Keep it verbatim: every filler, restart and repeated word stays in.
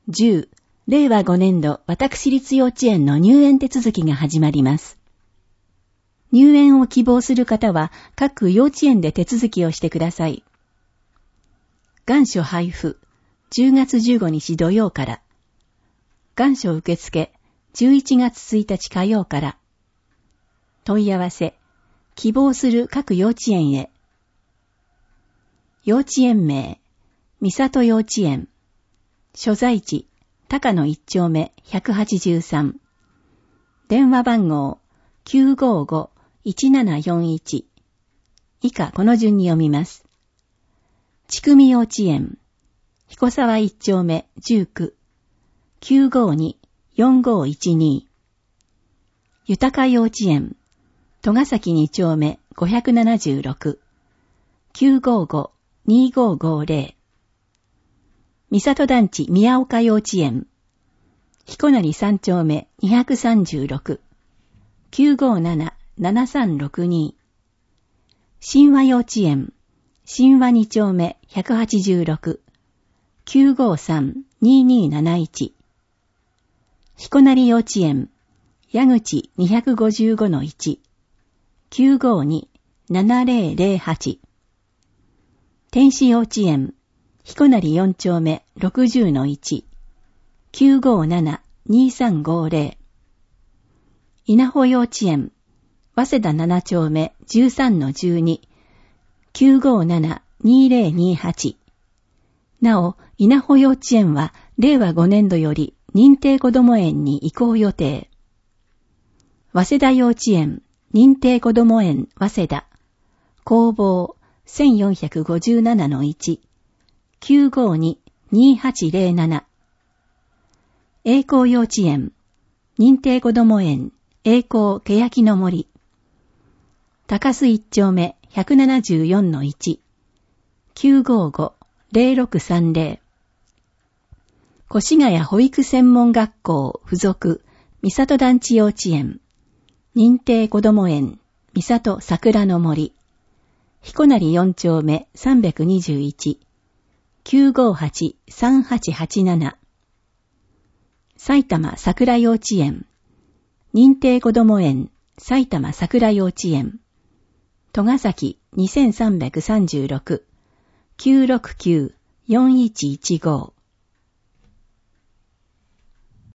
じゅう、れいわごねんど私立幼稚園の入園手続きが始まります。入園を希望する方は各幼稚園で手続きをしてください。願書配布、じゅうがつじゅうごにち土曜から。願書受付、じゅういちがつついたち火曜から。問い合わせ、希望する各幼稚園へ。幼稚園名、三郷幼稚園。所在地、高野一丁目ひゃくはちじゅうさん。電話番号、きゅうごごいちななよんいち。以下この順に読みます。ちくみ幼稚園、彦沢一丁目じゅうきゅう、きゅうごによんごいちに。豊か幼稚園、戸ヶ崎二丁目ごひゃくななじゅうろく、きゅうごごにごごぜろ。三郷団地宮岡幼稚園、彦成三丁目にひゃくさんじゅうろく、きゅうごななななさんろくに。神話幼稚園、神話二丁目ひゃくはちじゅうろく、きゅうごさんにになないち。彦成幼稚園、矢口にごごのいち、きゅうごにななぜろぜろはち。天使幼稚園、彦成四丁目ろくじゅうのいち、きゅうごななにさんごぜろ。稲穂幼稚園、早稲田七丁目じゅうさんのじゅうに、きゅうごななにぜろにはち。なお、稲穂幼稚園はれいわごねんどより認定こども園に移行予定。早稲田幼稚園、認定こども園早稲田、工房せんよんひゃくごじゅうななのいち、きゅうごににはちぜろなな。栄光幼稚園、認定こども園栄光けやきの森、高須一丁目ひゃくななじゅうよんのいち、きゅうごごぜろろくさんぜろ。越谷保育専門学校附属三郷団地幼稚園、認定こども園三郷桜の森、彦成四丁目さんびゃくにじゅういち、きゅうごはちさんはちはちなな。埼玉桜幼稚園、認定こども園埼玉桜幼稚園、戸ヶ崎にせんさんびゃくさんじゅうろく、きゅうろくきゅうよんいちいちご。